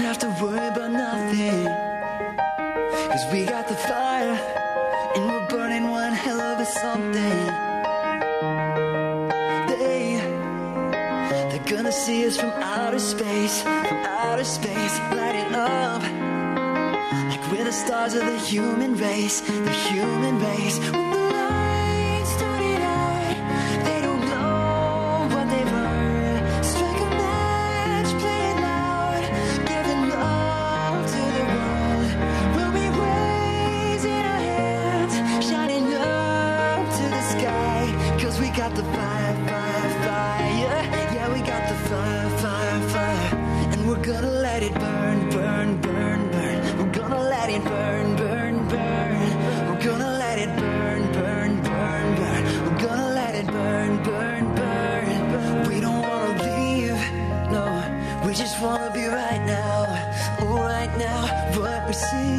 have to worry about nothing, 'cause we got the fire, and we're burning one hell of a something. They're gonna see us from outer space, lighting up like we're the stars of the human race, the human race. When the lights started out, they don't know what they've heard. Strike a match, play it loud, giving love to the world. We'll be raising our hands, shining up to the sky, 'cause we got the fire, fire, fire. Yeah, we got the fire, fire, fire. And we're gonna let it burn, burn, burn, burn. We're gonna let it burn, burn, burn. We're gonna let it burn, burn, burn, burn. We're gonna let it burn, burn, burn. We don't wanna leave, no. We just wanna be right now, oh right now. What we see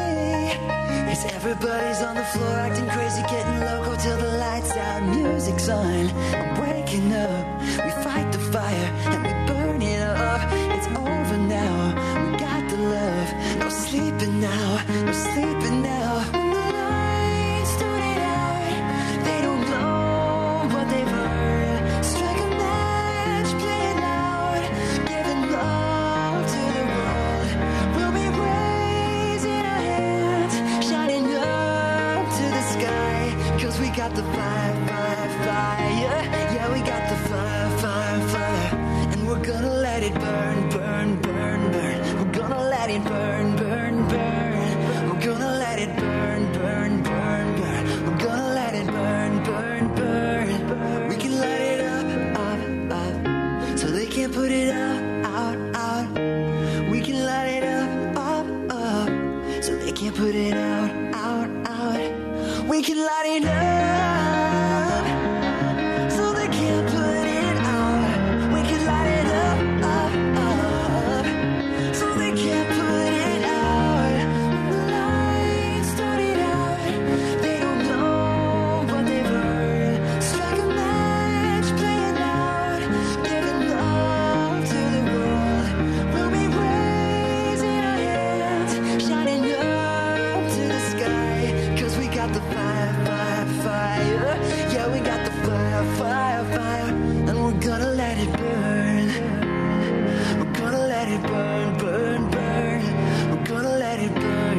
is everybody's on the floor acting crazy, getting loco till the lights out, music's on. I'm waking up, we fight the fire and we burn it up. It's over now, we got the love, no sleeping now, no sleeping now. When the lights started out, they don't know what they've heard. Strike a match, play it loud, giving love to the world. We'll be raising our hands, shining up to the sky, 'cause we got the fire, fire, fire. Yeah, we got the fire, fire, fire. And we're gonna let it burn, burn, burn, burn. We're gonna let it burn, burn, burn. We're gonna let it burn, burn, burn, burn. We're gonna let it burn, burn, burn. We can light it up, up, up, so they can't put it out, out, out. We can light it up, up, up, so they can't put it out, out, out. We can light it up, so they can't put it out. We can light it up, up, up, so they can't put it out. When the lights started out, they don't know what they've heard. Strike a match, play it loud, giving love to the world. We'll be raising our hands, shining up to the sky, 'cause we got the fire, fire, fire. Yeah, we got the fire, fire, fire. And we're gonna let it burn. We're gonna let it burn, burn, burn. We're gonna let it burn.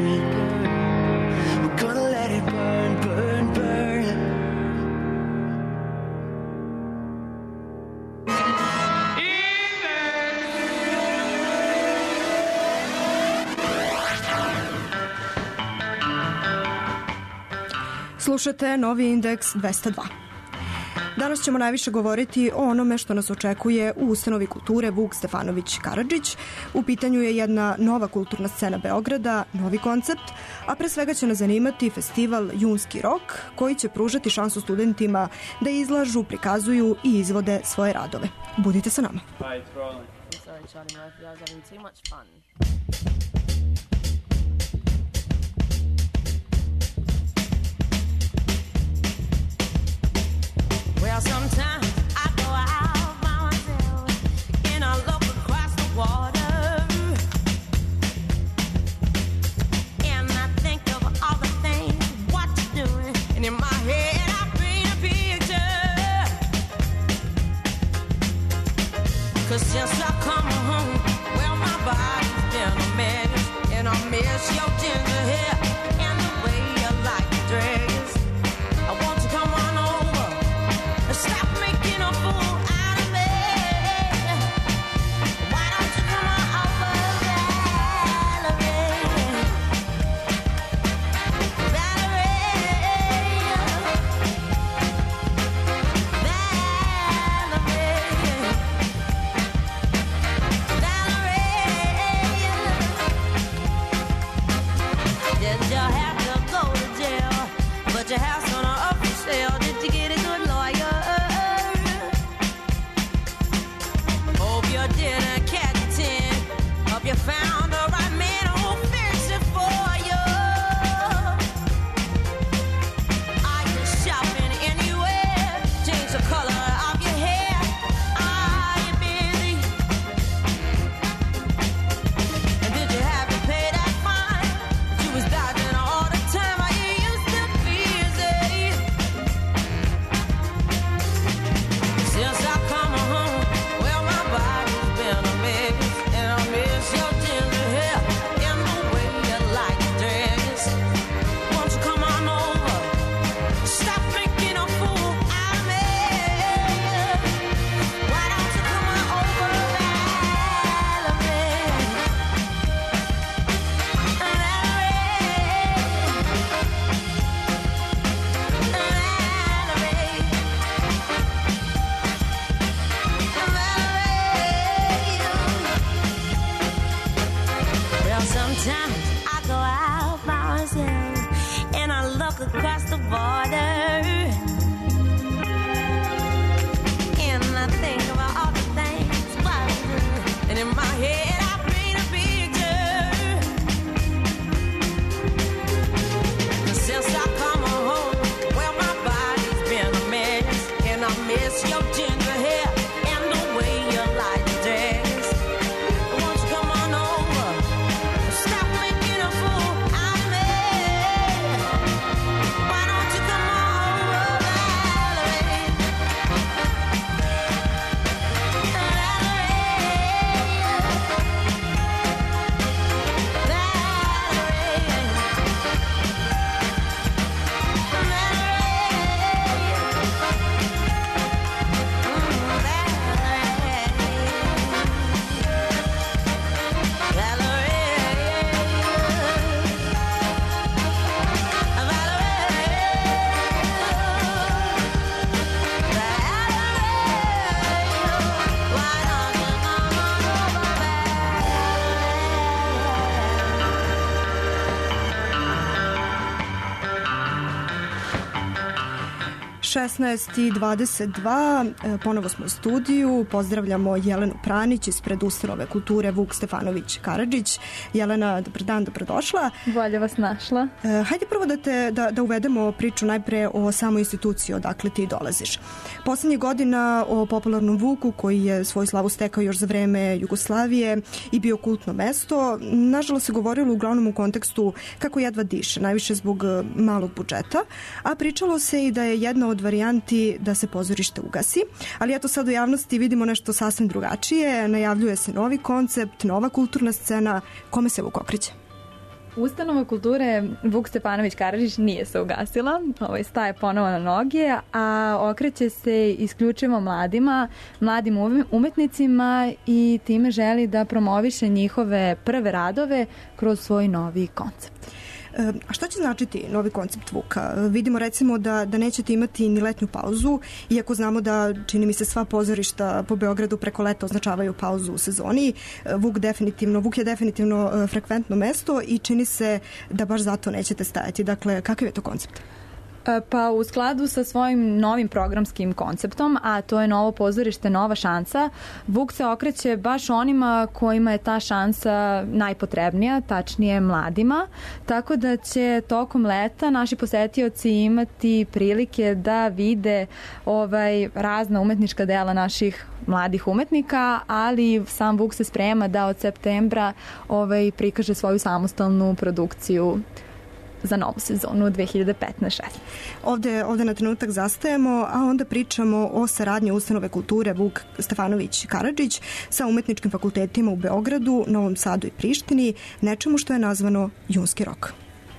We're gonna let it burn, burn, burn. Slušate Novi indeks 202. Danas ćemo najviše govoriti o onome što nas očekuje u ustanovi kulture Vuk Stefanović Karadžić. U pitanju je jedna nova kulturna scena Beograda, novi koncept, a pre svega će nas zanimati festival Junski rok, koji će pružati šansu studentima da izlažu, prikazuju i izvode svoje radove. Budite sa nama. Hi, it's rolling. Sorry, Charlie Murphy, I was having too much fun. Well, sometimes I go out by myself and I look across the water and I think of all the things what you're doing, and in my head I paint a picture. 'Cause since I come home, well, my body's been a mess, and I miss your ginger hair and the way you like to dress. I want to come on over and stop making a fool out of me. Why don't you come on over, Valerie? Valerie, Valerie, Valerie. Sometimes I go out by myself and I look across the border, and I think about all the things I do, and in my head I paint a picture. Since I come home, well, my body's been a mess, and I miss your ginger hair and the way you like to dress. Won't you come on over? Stop making a fool out of me. Why don't you come on over, Valerie? i 22, ponovo smo u studiju, pozdravljamo Jelenu Pranić ispred Ustanove kulture Vuk Stefanović Karadžić. Jelena, dobar dan, dobrodošla. Bolje vas našla. Hajde prvo da uvedemo priču najpre o samoj instituciji odakle ti dolaziš. Poslednjih godina o popularnom Vuku, koji je svoju slavu stekao još za vreme Jugoslavije i bio kultno mesto, nažalost se govorilo uglavnom u kontekstu kako jedva diše, najviše zbog malog budžeta, a pričalo se i da je jedna od varijanti da se pozorište ugasi, ali eto sad u javnosti vidimo nešto sasvim drugačije, najavljuje se novi koncept, nova kulturna scena. Kome se Vuk okreće? Ustanova kulture Vuk Stefanović Karadžić nije se ugasila, staje ponovo na noge, a okreće se isključivo mladim umetnicima i time želi da promoviše njihove prve radove kroz svoj novi koncept. A šta će značiti novi koncept Vuka? Vidimo recimo da nećete imati ni letnju pauzu, iako znamo da, čini mi se, sva pozorišta po Beogradu preko leta označavaju pauzu u sezoni. Vuk je definitivno frekventno mesto i čini se da baš zato nećete stajati. Dakle, kakav je to koncept? Pa u skladu sa svojim novim programskim konceptom, a to je novo pozorište, nova šansa, Vuk se okreće baš onima kojima je ta šansa najpotrebnija, tačnije mladima, tako da će tokom leta naši posetioci imati prilike da vide razna umetnička dela naših mladih umetnika, ali sam Vuk se sprema da od septembra prikaže svoju samostalnu produkciju za novu sezonu 2015-16. Ovde na trenutak zastajemo, a onda pričamo o saradnji Ustanove kulture Vuk Stefanović Karadžić sa umetničkim fakultetima u Beogradu, Novom Sadu i Prištini, nečemu što je nazvano Junski rok.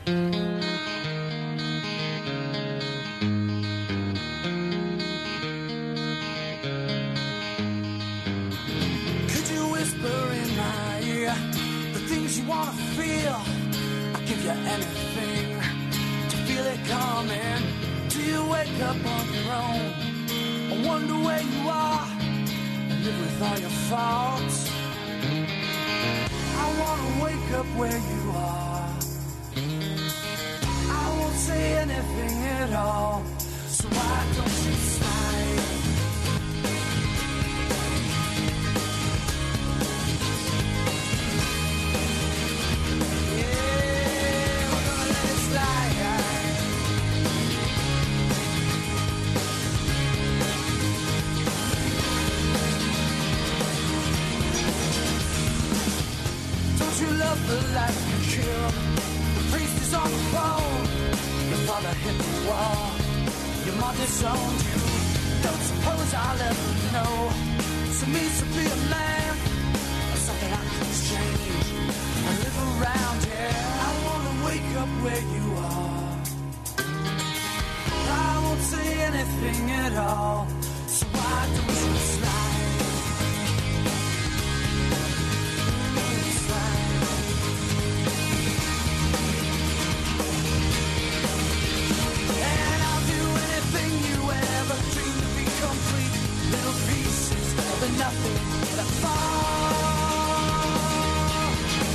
Give you anything to feel it coming. Do you wake up on your own? I wonder where you are and live with all your faults. I wanna wake up where you are. I won't say anything at all. So why don't you slide? The life you killed, the priest is on the phone. Your father hit the wall, your mom disowned you. Don't suppose I'll ever know. So means to be a man, or something I can exchange and live around here. I wanna wake up where you are. I won't say anything at all. So why don't you slide? Nothing but a fall.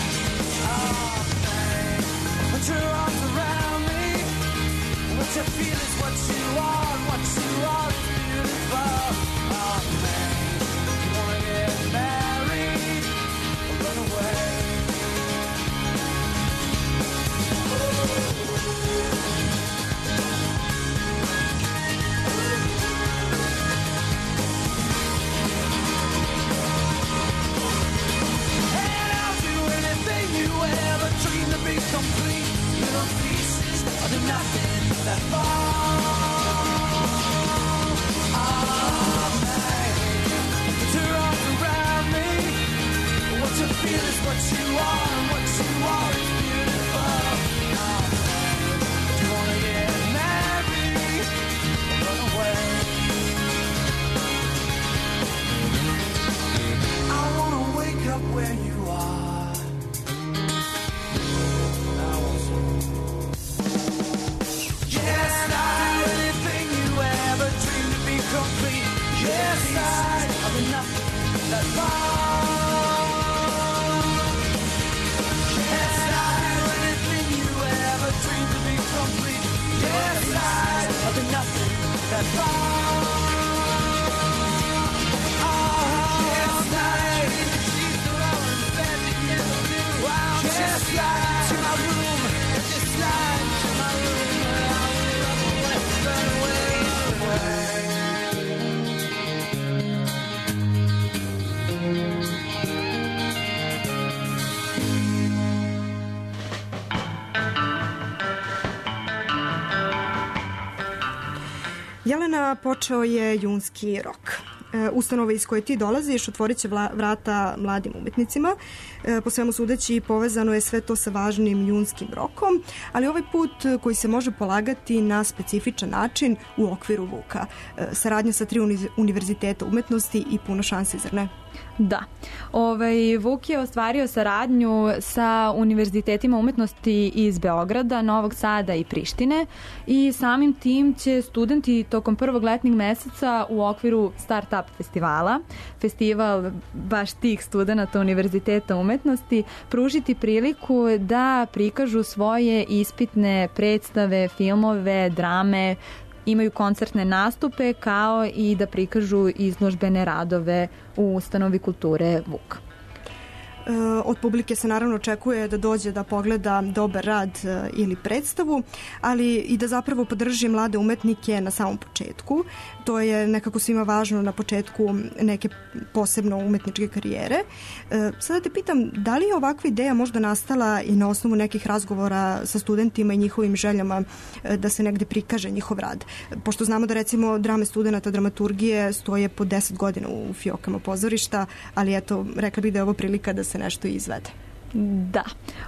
Jelena, počeo je junski rok. Ustanova iz koje ti dolaziš otvorit će vrata mladim umetnicima. Po svemu sudeći povezano je sve to sa važnim junskim rokom, ali ovaj put koji se može polagati na specifičan način u okviru VUK-a. Saradnja sa 3 univerziteta umetnosti i puno šansi, zar ne? Da. VUK je ostvario saradnju sa univerzitetima umetnosti iz Beograda, Novog Sada i Prištine i samim tim će studenti tokom prvog letnjeg meseca u okviru Startup festivala, festival baš tih studenta univerziteta umetnosti, pružiti priliku da prikažu svoje ispitne predstave, filmove, drame, imaju koncertne nastupe kao i da prikažu izložbene radove u ustanovi kulture VUK. Od publike se naravno očekuje da dođe da pogleda dobar rad ili predstavu, ali i da zapravo podrži mlade umetnike na samom početku. To je nekako svima važno na početku neke posebno umetničke karijere. Sada te pitam, da li je ovakva ideja možda nastala i na osnovu nekih razgovora sa studentima i njihovim željama da se negde prikaže njihov rad? Pošto znamo da recimo drame studenta dramaturgije stoje po 10 godina u fiokama pozorišta, ali eto, rekla bih da je ovo prilika da se nešto izvede. Da.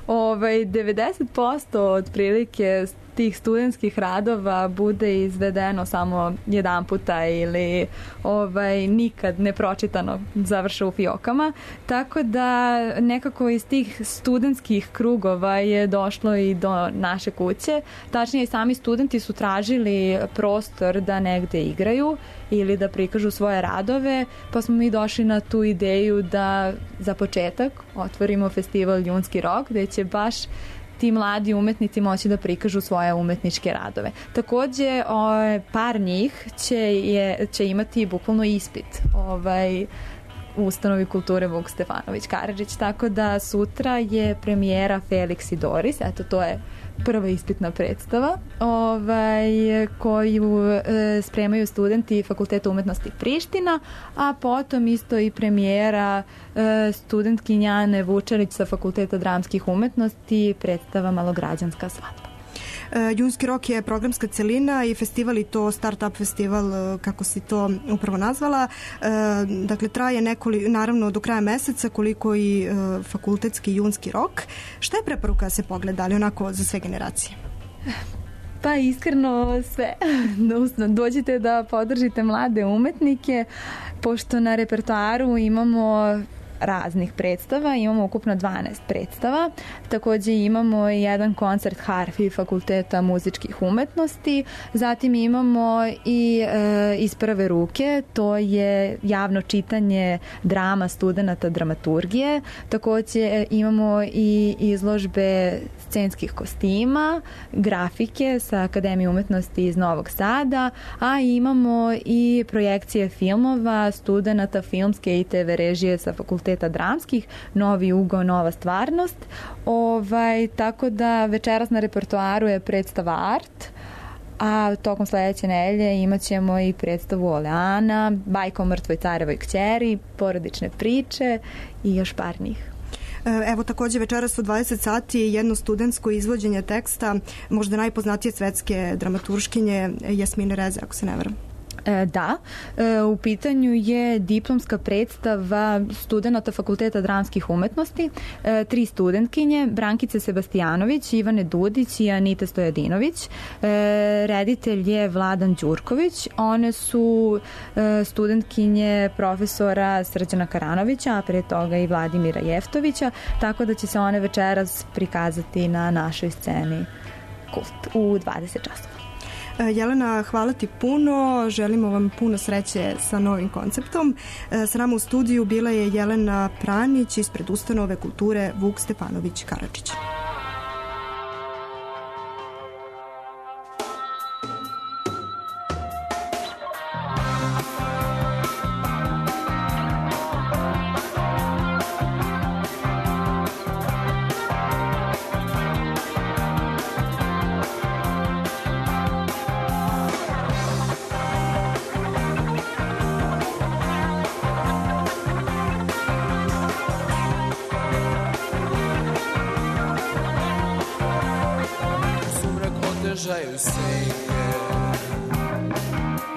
90% otprilike tih studentskih radova bude izvedeno samo jedan puta ili nikad nepročitano završe u fiokama. Tako da nekako iz tih studentskih krugova je došlo i do naše kuće. Tačnije, sami studenti su tražili prostor da negde igraju ili da prikažu svoje radove, pa smo mi došli na tu ideju da za početak otvorimo festival Junski rok, gde će baš ti mladi umetnici moći da prikažu svoje umetničke radove. Takođe, par njih će imati bukvalno ispit u ustanovi kulture Vuk Stefanović Karadžić, tako da sutra je premijera Felix i Doris, eto to je prva ispitna predstava koju spremaju studenti Fakulteta umetnosti Priština, a potom isto i premijera studentkinja Ane Vučarić sa Fakulteta dramskih umetnosti, predstava Malograđanska svadba. Junski rok je programska celina i festival i to Startup festival, kako si to upravo nazvala. Dakle, traje naravno do kraja meseca, koliko i fakultetski junski rok. Šta je preporuka da se pogleda, ali onako za sve generacije? Pa iskreno sve. Dođite da podržite mlade umetnike, pošto na repertoaru imamo raznih predstava, imamo ukupno 12 predstava. Takođe imamo jedan koncert harfi Fakulteta muzičkih umetnosti, zatim imamo i iz prve ruke, to je javno čitanje drama studenta dramaturgije. Takođe imamo i izložbe scenskih kostima, grafike sa Akademije umetnosti iz Novog Sada, a imamo i projekcije filmova studenta filmske i TV režije sa Fakulteta dramskih, Novi ugao, nova stvarnost. Tako da večeras na repertoaru je predstava Art, a tokom sledeće nedelje imat ćemo i predstavu Oleana, bajka o mrtvoj carevoj kćeri, porodične priče i još par njih. Evo takođe večeras u 20 sati jedno studentsko izvođenje teksta možda najpoznatije svetske dramaturškinje Jasmine Reze, ako se ne varam. Da, u pitanju je diplomska predstava studenta Fakulteta dramskih umetnosti, 3 studentkinje, Brankice Sebastijanović, Ivane Dudić i Anita Stojadinović. Reditelj je Vladan Đurković. One su studentkinje profesora Srđana Karanovića, a pre toga i Vladimira Jeftovića, tako da će se one večeras prikazati na našoj sceni Kult u 20 časova. Jelena, hvala ti puno, želimo vam puno sreće sa novim konceptom. Sa nama u studiju bila je Jelena Pranić ispred ustanove kulture Vuk Stefanović Karadžić. Otežaju senke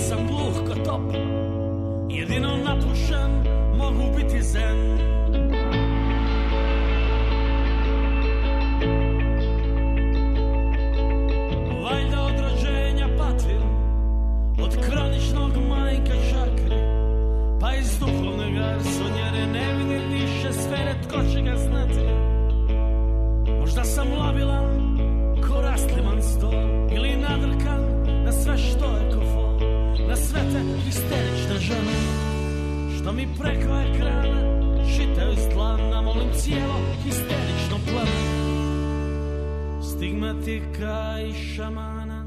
sam gluh ko top, jedino napušen mogu biti zen. Valjda od rođenja patim, od kroničnog manjka čakri, pa iz duhovne garsonjere ne vidim više sfere, tko će ga znati. Možda sam labilan ko rastliman sto, ili nadrkan na sve što je kofo, na sve te histerične žene što mi preko ekrana čitaju s dlana. Molim cijelo histerično pleme, stigmatika i šamana,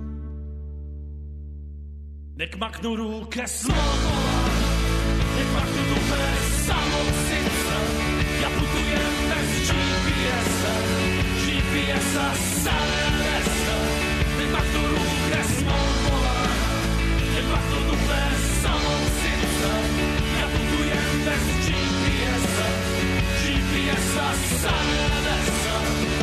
nek maknu ruke s mogu, nek maknu dupe samog sica. Ja putujem bez GPS-a, GPS-a sa adresa. Nek maknu ruke s mogu, nek maknu dupe samog sica. Ja putujem bez GPS-a, GPS-a sa adresa.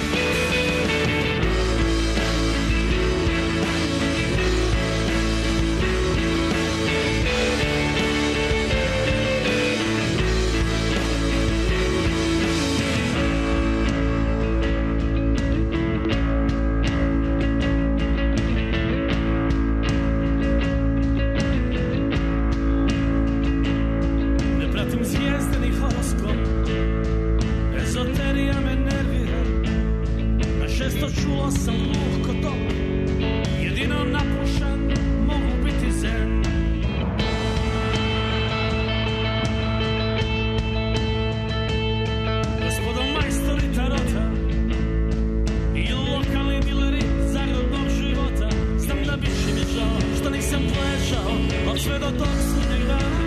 Čuo sam gluh ko top, jedino napušen mogu biti zen. Gospodo majstori tarota i lokalni dileri zagrodnog života, znam da bi će mi žao što nisam plešao od sve do tog sudnjeg dana.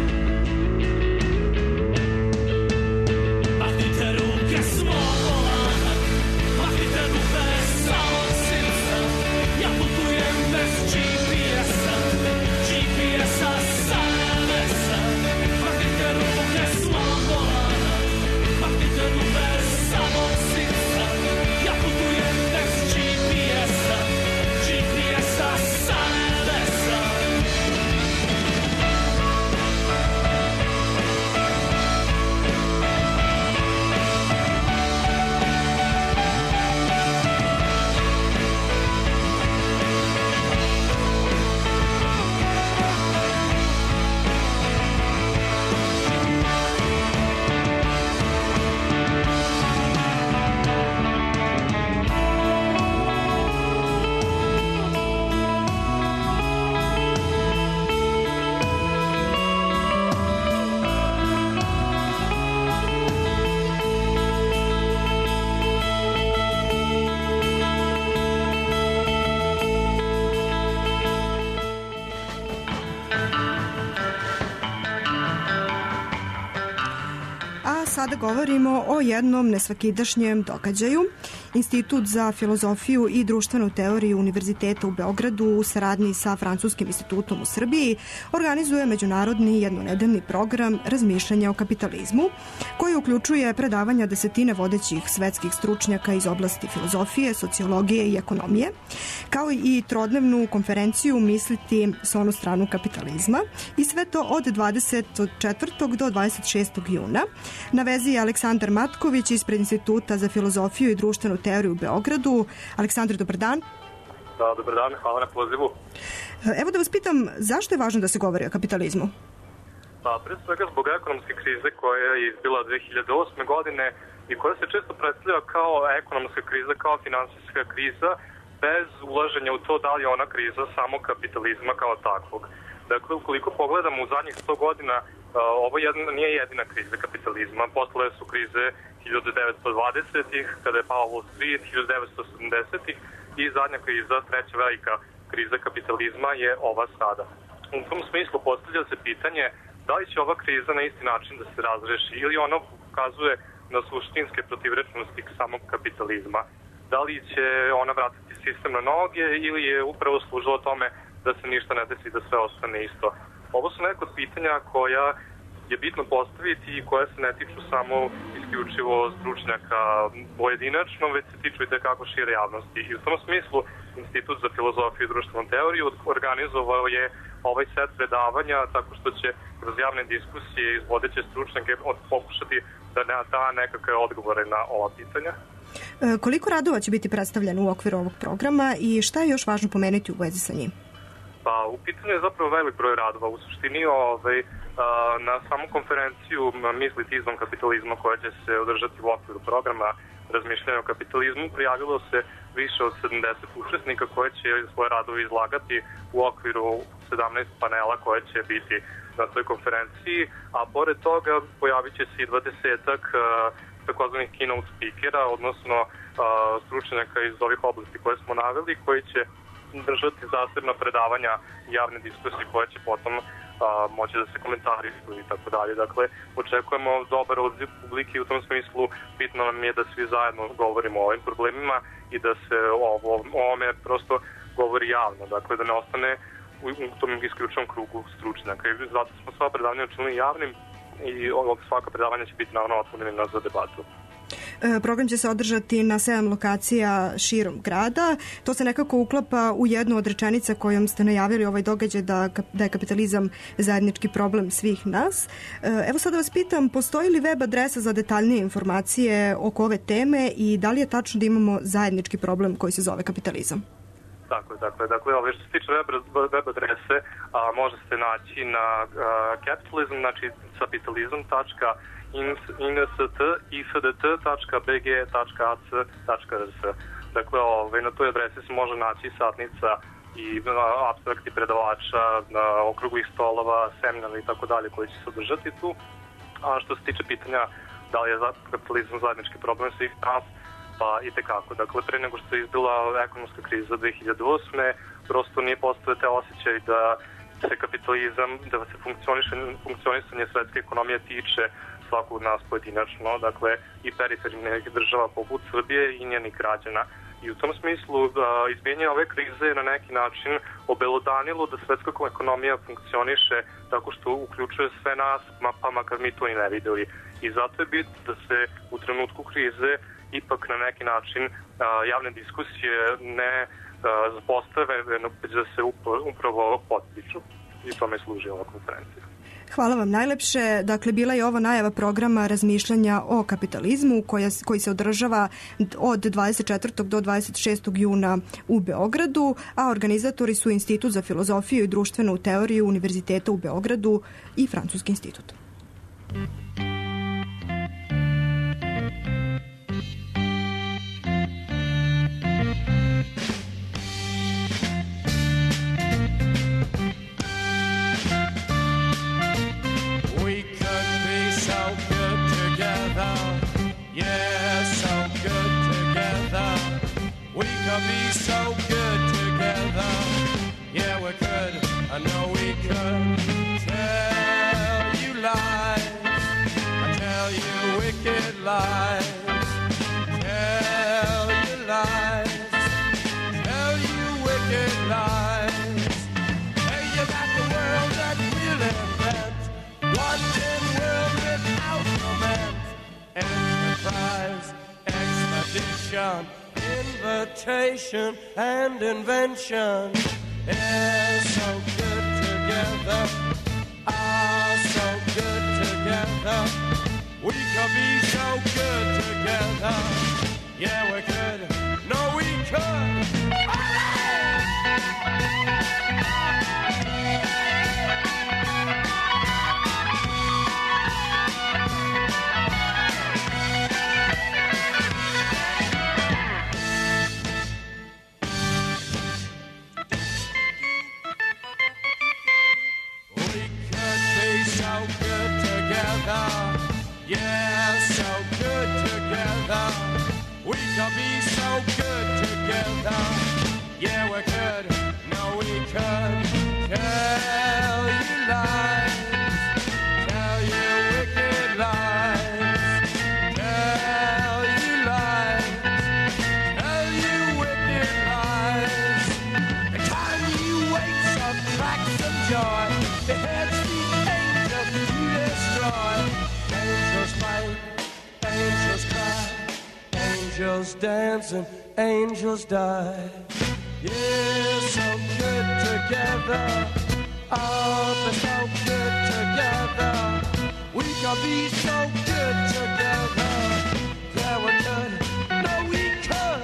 Mahnite ruke s mog volana, mahnite ruke samog srca. Ja putujem bez GPS-a, GPS-a sa adresa. Mahnite ruke s mog volana, mahnite ruke samog srca. Ja putujem bez GPS-a, GPS-a sa adresa. Sada govorimo o jednom nesvakidašnjem događaju. Institut za filozofiju i društvenu teoriju Univerziteta u Beogradu u saradnji sa Francuskim institutom u Srbiji organizuje međunarodni jednonedeljni program razmišljanja o kapitalizmu, koji uključuje predavanja desetine vodećih svetskih stručnjaka iz oblasti filozofije, sociologije i ekonomije, kao i trodnevnu konferenciju Misliti s onu stranu kapitalizma, i sve to od 24. do 26. juna. Na vezi je Aleksandar Matković ispred Instituta za filozofiju i društvenu teoriju u Beogradu. Aleksandar, dobar dan. Da, dobar dan, hvala na pozivu. Evo da vas pitam, zašto je važno da se govori o kapitalizmu? Pa, pre svega zbog ekonomske krize koja je izbila 2008. godine i koja se često predstavlja kao ekonomska kriza, kao finansijska kriza, bez ulaženja u to da li je ona kriza samog kapitalizma kao takvog. Dakle, ukoliko pogledamo u zadnjih 100 godina, ovo nije jedina kriza kapitalizma. Postale su krize 1920-ih, kada je pao Wall Street, 1970-ih i zadnja kriza, treća velika kriza kapitalizma je ova sada. U tom smislu postavlja se pitanje da li će ova kriza na isti način da se razreši ili ona ukazuje na suštinske protivrečnosti samog kapitalizma. Da li će ona vratiti sistem na noge ili je upravo služilo tome da se ništa ne desi, da sve ostane isto. Ovo su neka pitanja koja je bitno postaviti i koje se ne tiču samo isključivo stručnjaka pojedinačno, već se tiču i tekako šire javnosti. I u tom smislu Institut za filozofiju i društvenu teoriju organizovao je ovaj set predavanja tako što će kroz javne diskusije iz vodeće stručnjake pokušati da da nekakve odgovore na ova pitanja. Koliko radova će biti predstavljeno u okviru ovog programa i šta je još važno pomenuti u vezi sa njim? Pa, u pitanju je zapravo velik broj radova. U suštini na samu konferenciju Misliti izvan kapitalizma koja će se održati u okviru programa razmišljanja o kapitalizmu prijavilo se više od 70 učesnika koje će svoje radove izlagati u okviru 17 panela koje će biti na toj konferenciji, a pored toga pojavit će se i 20-ak takozvanih keynote speakera, odnosno stručnjaka iz ovih oblasti koje smo naveli, koji će držati zasebna predavanja javne diskusije koje će potom moći da se komentarišu i tako dalje. Dakle, očekujemo dobar odziv publike i u tom smislu bitno nam je da svi zajedno govorimo o ovim problemima i da se o ovome prosto govori javno, dakle da ne ostane u tom isključnom krugu stručnjaka. I zato smo sva predavanja učinili javnim i svaka predavanja će biti naravno otvorena za debatu. Program će se održati na 7 lokacija širom grada. To se nekako uklapa u jednu od rečenica kojom ste najavili ovaj događaj da je kapitalizam zajednički problem svih nas. Evo sad da vas pitam, postoji li web adresa za detaljnije informacije oko ove teme i da li je tačno da imamo zajednički problem koji se zove kapitalizam? Tako je. Dakle, što se tiče web adrese, može se naći na capitalism, znači capitalism.inst.ifdt.bg.ac.rs. Dakle, na toj adresi se može naći satnica i apstrakti predavača, okruglih stolova, seminara i tako dalje koji će se održati tu. A što se tiče pitanja da li je kapitalizam zajednički problem svih nas, pa i tekako. Dakle, pre nego što je izbila ekonomska kriza 2008. prosto nije postoje te osjećaj da se kapitalizam, da se funkcionisanje svetske ekonomije tiče svakog od nas pojedinačno, dakle i perifernih država poput Srbije i njenih građana. I u tom smislu izbijanje ove krize je na neki način obelodanilo da svetska ekonomija funkcioniše tako što uključuje sve nas, pa makar mi to i ne videli. I zato je bitno da se u trenutku krize ipak na neki način javne diskusije ne postave, već da se upravo potiču. I tome služi ova konferencija. Hvala vam najlepše. Dakle, bila je ovo najava programa razmišljanja o kapitalizmu koji se održava od 24. do 26. juna u Beogradu, a organizatori su Institut za filozofiju i društvenu teoriju Univerziteta u Beogradu i Francuski institut. Be so good together, yeah we could, I know we could. Tell you lies, I tell you wicked lies. Tell you lies, tell you wicked lies. Tell you about the world that we'll invent, one dim world without romance. Enterprise, expedition, invitation and invention is so good together, so good together. We could be so good together, yeah we could, no we could. Yeah, so good together. We could be so good together. Yeah, we could. No, we could. Tell you lies. Tell you wicked lies. Tell you lies. Tell you wicked lies. The time you wake, subtract some joy. The heads, the angels, you destroy. angels dance and angels die. Yeah, so good together. Oh, they're so good together. We can be so good together. Yeah, we're good. No, we could.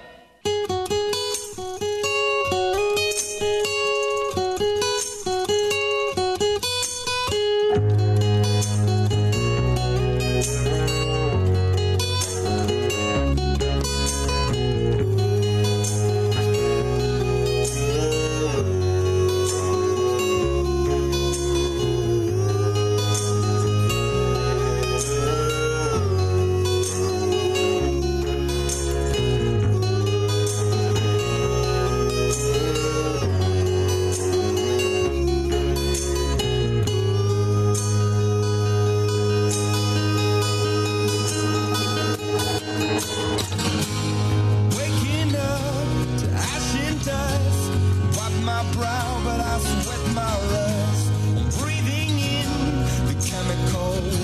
Waking up to ash and dust. Wipe my brow, but I sweat my rust. I'm breathing in the chemicals.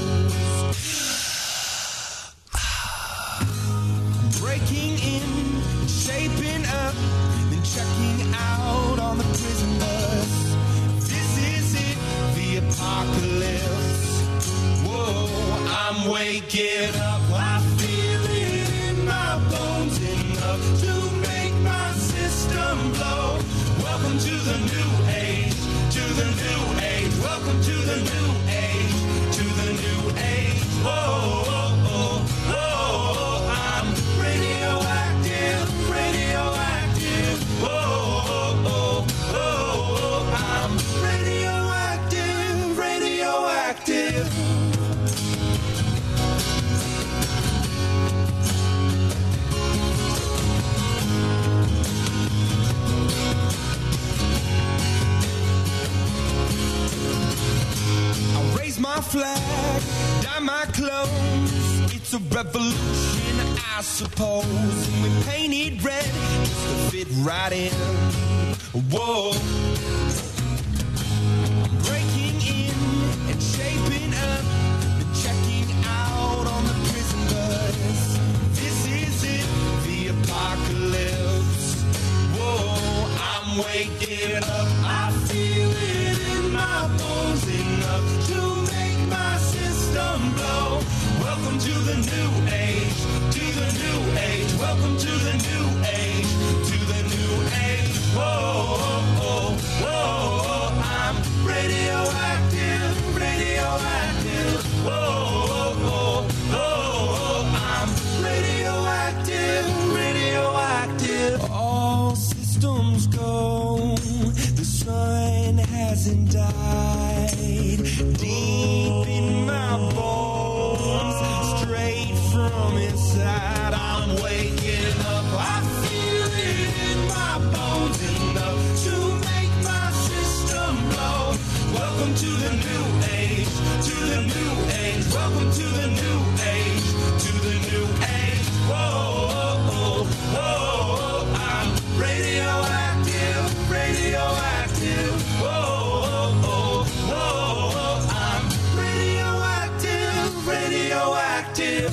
I'm breaking in, shaping up, then checking out on the prison bus. This is it, the apocalypse. Whoa, I'm waking up. I feel it in my bones enough to make my system blow. Welcome to the new age, to the new age. Welcome to the new age, to the new age. Whoa, whoa, whoa, whoa. I'm radioactive, radioactive. Whoa, whoa, whoa. I'm radioactive, radioactive. I'll raise my flag, dye my clothes. It's a revolution, I suppose. And we paint it red just to fit right in. Whoa. I'm breaking in and shaping up, and checking out on the prison bus. This is it, the apocalypse. Whoa, I'm waking up. I feel it in my bones enough to make my system blow. Welcome to the new age, to the new age. Welcome to the new age, to the new age. Whoa, whoa, whoa. I'm radioactive, radioactive. Whoa, whoa, whoa. I'm radioactive, radioactive. All systems go. The sun hasn't died. Deep in my bones, straight from inside, I'm waking up. I feel it in my bones enough to make my system blow. Welcome to the new age, to the new age. Welcome to the new age, to the new age. Whoa, whoa, whoa. I'm radioactive, radioactive. Whoa, whoa, whoa. I'm radioactive, radioactive.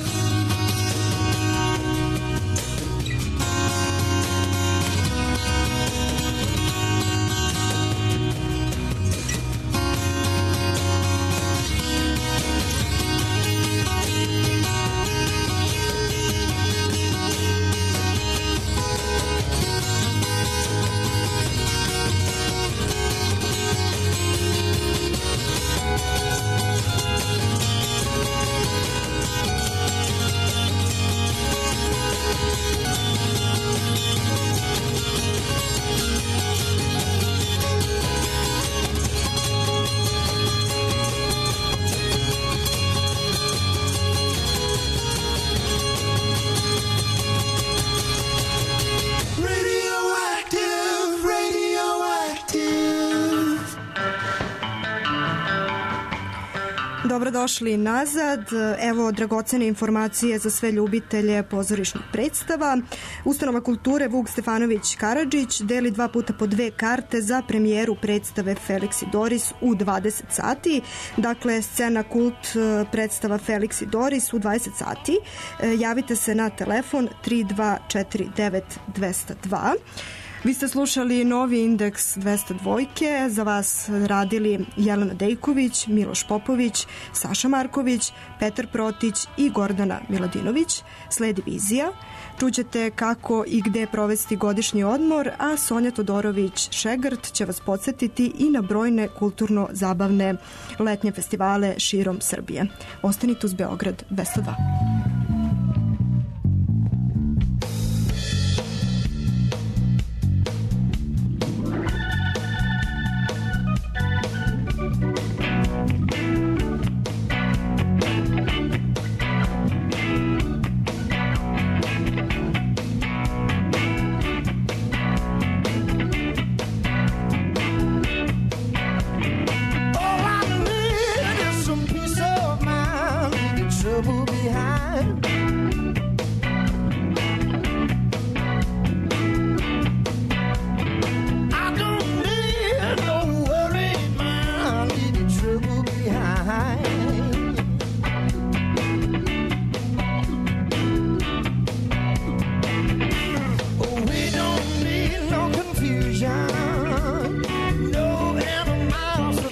Dobrodošli nazad. Evo dragocene informacije za sve ljubitelje pozorišnih predstava. Ustanova kulture Vuk Stefanović Karadžić deli 2 puta po 2 karte za premijeru predstave Felix i Doris u 20 sati. Dakle, scena kult predstava Felix i Doris u 20 sati. Javite se na telefon 3249 202. Vi ste slušali Novi indeks 202. Za vas radili Jelena Dejković, Miloš Popović, Saša Marković, Petar Protić i Gordana Miladinović. Sledi vizija. Čućete kako i gde provesti godišnji odmor, a Sonja Todorović-Šegrt će vas podsjetiti i na brojne kulturno-zabavne letnje festivale širom Srbije. Ostanite uz Beograd 202.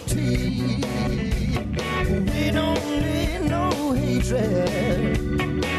We don't need no hatred.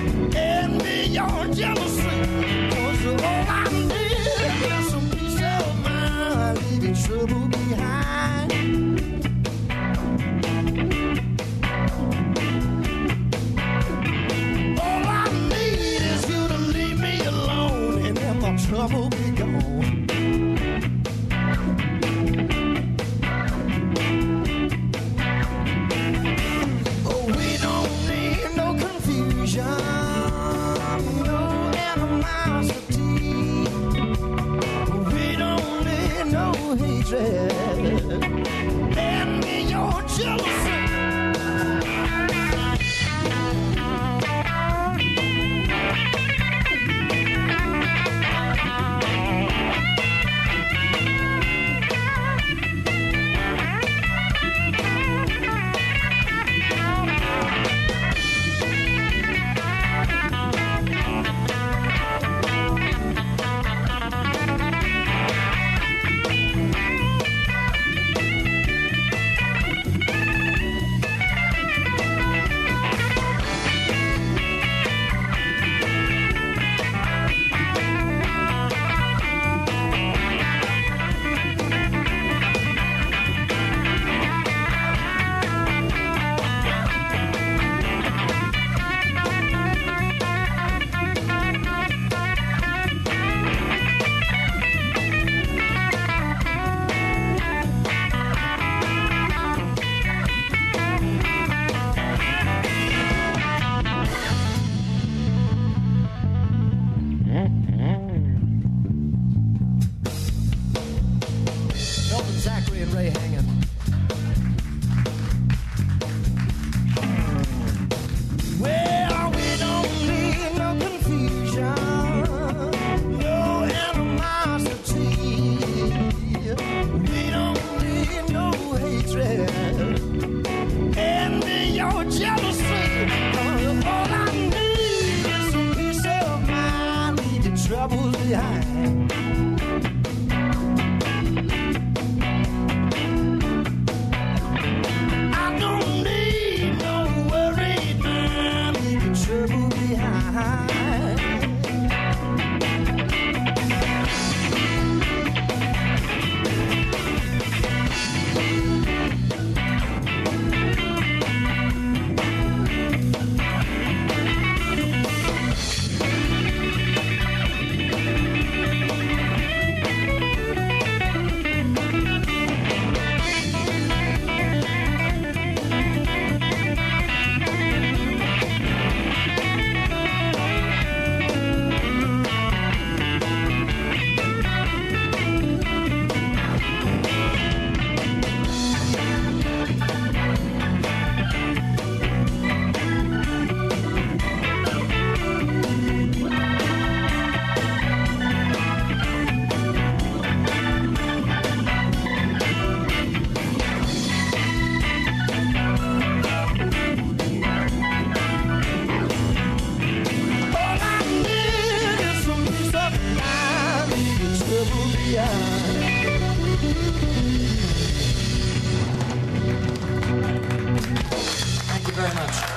very much.